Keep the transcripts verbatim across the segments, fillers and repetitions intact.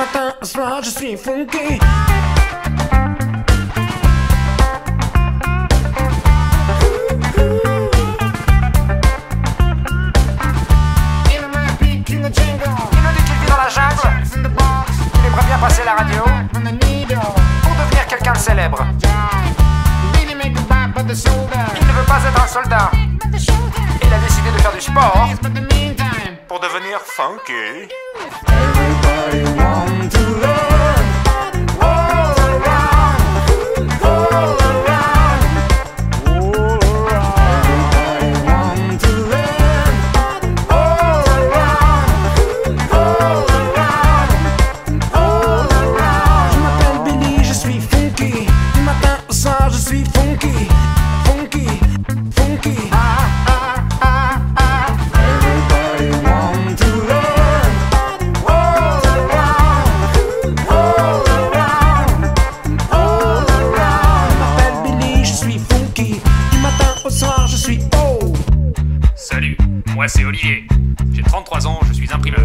matin au soir, je suis funky. Il aimerait bien passer la radio pour devenir quelqu'un de célèbre. Il ne veut pas être un soldat. Il a décidé de faire du sport pour devenir funky. Everybody want to learn. All around, all around, all around. Everybody want to learn. All around, all around, all around. Je m'appelle Billy, je suis funky. Du matin au soir, je suis funky, funky, funky. Ah, ah, ah, ah. Everybody want to learn. Salut, moi c'est Olivier. J'ai trente-trois ans, je suis imprimeur.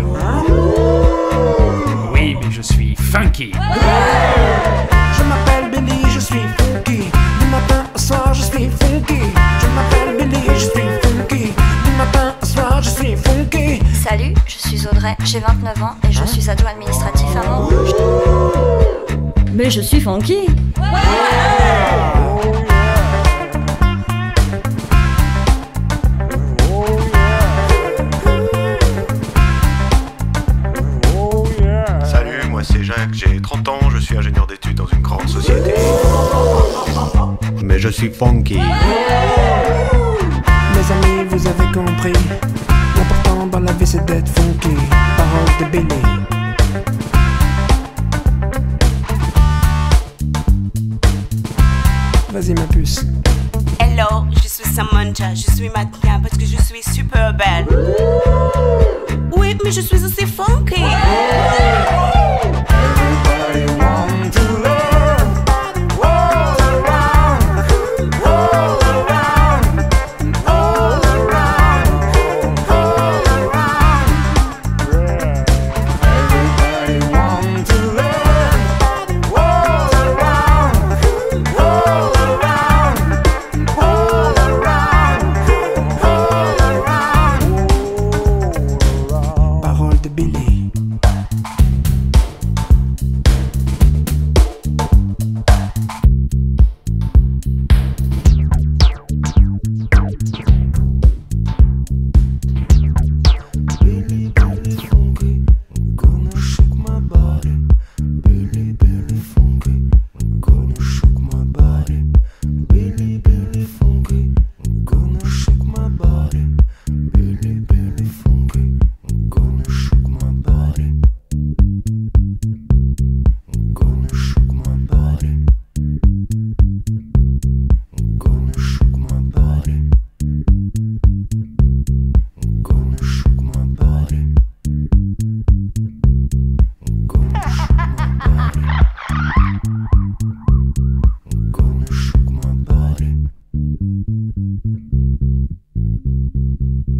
Oui, mais je suis funky. Je m'appelle Billy, je suis funky. Du matin au soir, je suis funky. Je m'appelle Billy, je suis funky. Du matin au soir, je suis funky. Salut, je suis Audrey, j'ai vingt-neuf ans et je suis adjoint administratif à Montrouge. Mais je suis funky. Salut, moi c'est Jacques, j'ai trente ans, je suis ingénieur d'études dans une grande société. Mais je suis funky. Mes amis, vous avez compris. L'important dans la vie c'est d'être funky. Parole de Billy. Vas-y ma puce. Hello, je suis Samantha, je suis mannequin parce que je suis super belle. Oui, mais je suis aussi funky. Everybody want to learn. All around, all around, all around, all around. Everybody want to learn. All around, all around, all around, all around. Parole de Billy. Billy, Billy funky, gonna shake my body. Billy, Billy funky, gonna shake my body. Billy, Billy funky, gonna shake my body. Billy, Billy funky, gonna shake my body. Gonna shake my body. Gonna shake my body. Gonna shake my body. Gonna shake my body. Gonna shake my body.